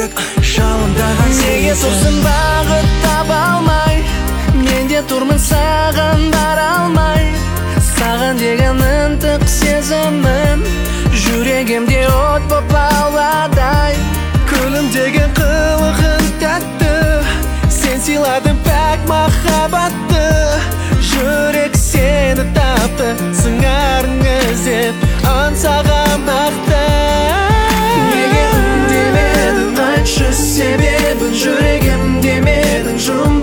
жүрек жалындаған неге тұрсың бағыт таба алмай, мен де тұрмын саған бара алмай. Саған деген ынтық сезімім жүрегімде от боп лауладай. Күлімдеген қылығың тәтті, сен сыйладың пәк махаббатты. Жүрек сені тапты, сыңарың іздеп аңсаған нақты. Неге үндемедің, айтшы себебін, жүрегім демедің, жұмбақ